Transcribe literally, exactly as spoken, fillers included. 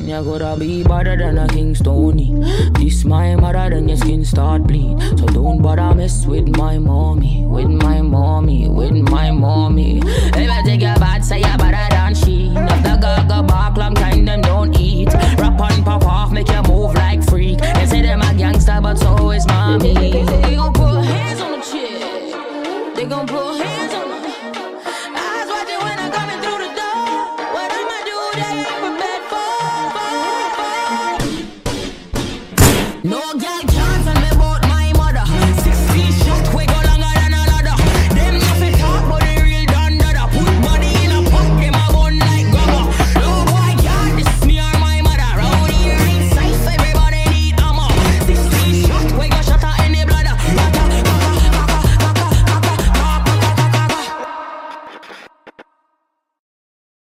You gotta be better than a King Stony. This my mother, then your skin start bleed. So don't bother mess with my mommy, with my mommy, with my mommy. If I take your bad, say you better